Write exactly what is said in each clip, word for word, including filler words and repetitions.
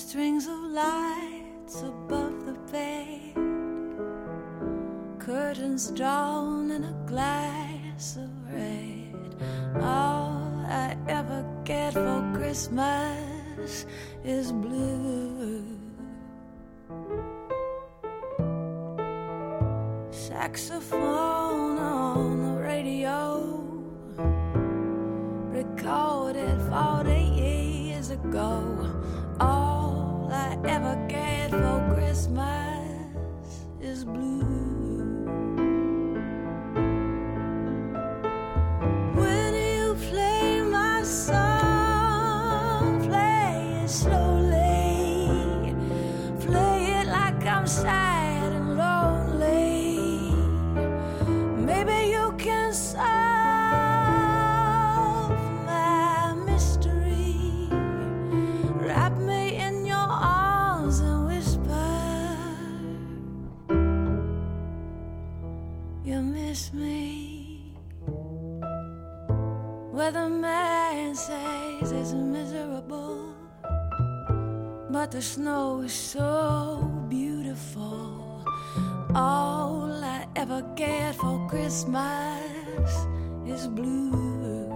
strings of lights above the bed, curtains drawn in a glass of red. All I ever get for Christmas is blue. Saxophone on the radio, recorded forty years ago. All I ever get for Christmas is blue. When you play my song, play it slowly, play it like I'm sad and lonely. Maybe you can solve my mystery. Wrap me in your arms and whisper you miss me. Weatherman says it's miserable, but the snow is so beautiful. All I ever get for Christmas is blue.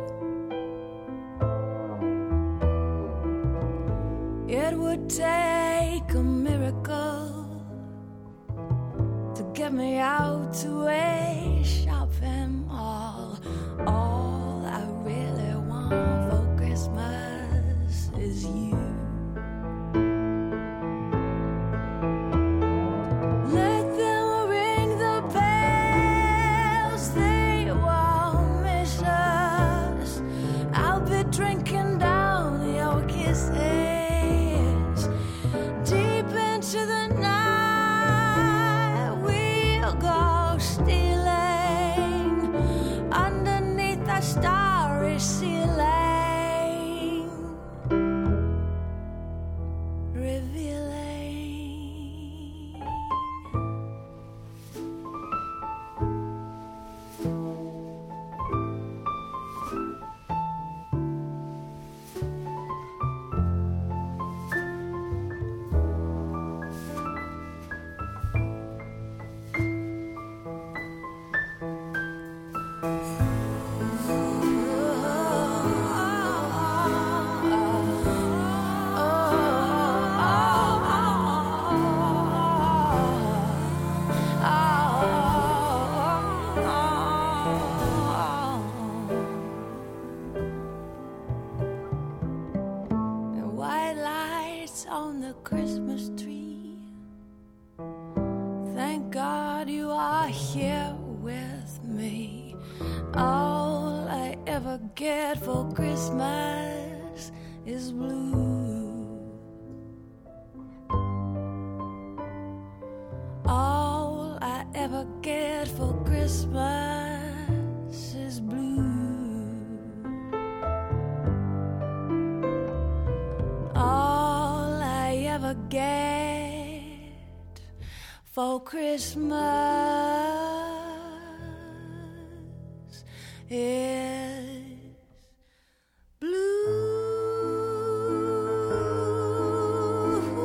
It would take a miracle to get me out to a shopping mall. All I really want for Christmas is you. Drinking down your kisses, deep into the night we'll go stealing underneath the starry ceiling, revealing on the Christmas tree. Thank God you are here with me. All I ever get for Christmas is blue. All I ever get for Christmas is blue. All I ever get for Christmas is blue.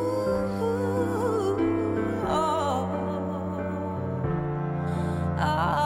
Oh, oh.